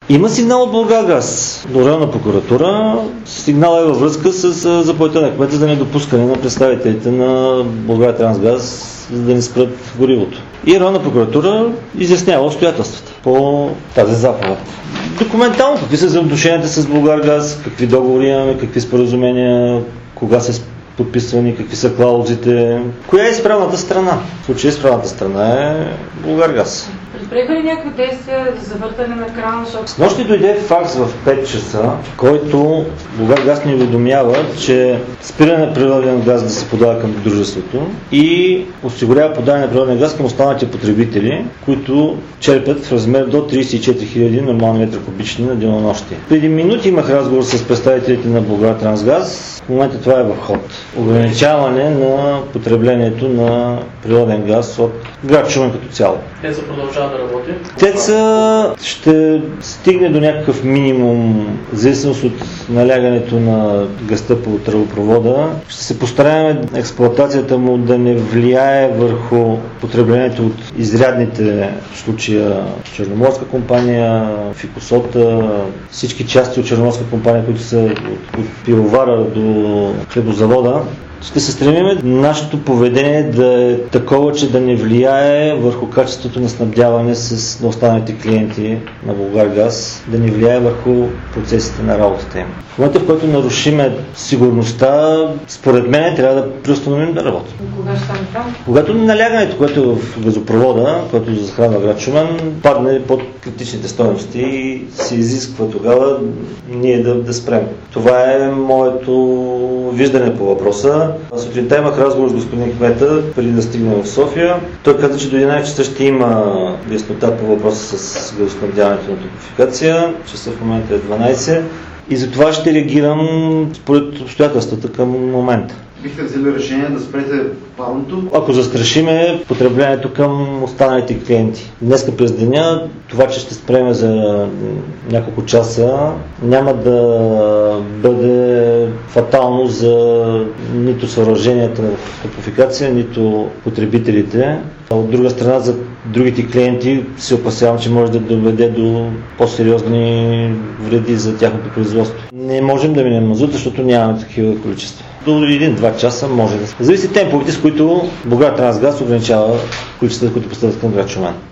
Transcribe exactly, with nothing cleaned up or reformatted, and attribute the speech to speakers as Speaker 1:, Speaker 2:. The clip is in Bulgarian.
Speaker 1: Има сигнал от Булгаргаз до районна прокуратура. Сигнал е във връзка с заповедта на кмета за недопускане на представителите на Булгартрансгаз, за да не спрат горивото. И районна прокуратура изяснява обстоятелствата по тази заповед. Документално какви са взаимоотношенията с Булгаргаз, какви договори имаме, какви споразумения, кога са подписвани, какви са клаузите. Коя е изправната страна? В случая изправната страна е Булгаргаз.
Speaker 2: Предприеха ли някакви действия за завъртане на крана?
Speaker 1: С нощи дойде факс в пет часа, който Булгаргаз ни уведомява, че спиране на природен газ да се подава към дружеството и осигурява подаване на природен газ към останалите потребители, които черпят в размер до тридесет и четири хиляди нормални метра кубични на денонощие. Преди минути имах разговор с представителите на Булгартрансгаз. В момента това е в ход. Ограничаване на потреблението на природен газ от град Шумен като цяло.
Speaker 3: ТЕЦ-а продължава да работи?
Speaker 1: ТЕЦ-а ще стигне до някакъв минимум, в зависимост от налягането на газта по тръбопровода. Ще се постараем експлоатацията му да не влияе върху потреблението от изрядните случая Черноморска компания, Фикосота, всички части от Черноморска компания, които са от, от пивовара до хлебозавода. Ще се стремим нашето поведение да е такова, че да не влияе върху качеството на снабдяване с останалите клиенти на Булгаргаз, да не влияе върху процесите на работата им. В момента, в който нарушиме сигурността, според мен трябва да преустановим да работим.
Speaker 2: Кога ще стане това?
Speaker 1: Когато налягането, което е в газопровода, което захранва град Шумен, падне под критичните стойности и се изисква тогава ние да, да спрем. Това е моето виждане по въпроса. Сутринта имах разговор с господин кмета, преди да стигнем в София. Той каза, че до единайсет часа ще има яснота по въпроса с газоснабдяването на топлофикация. Часа в момента е дванайсет и затова ще реагирам според обстоятелствата към момента.
Speaker 4: Бихте взели решение да спрете парното?
Speaker 1: Ако застрашиме потреблението към останалите клиенти. Днеска през деня, това, че ще спреме за няколко часа, няма да бъде фатално за нито съоръженията в топлофикация, нито потребителите. От друга страна, за другите клиенти се опасявам, че може да доведе до по-сериозни вреди за тяхното производство. Не можем да минем мазут, защото нямаме такива количества. До един-два часа може да се. Зависи темповете, с които Булгартрансгаз ограничава количествата, които поставят към град Шумен.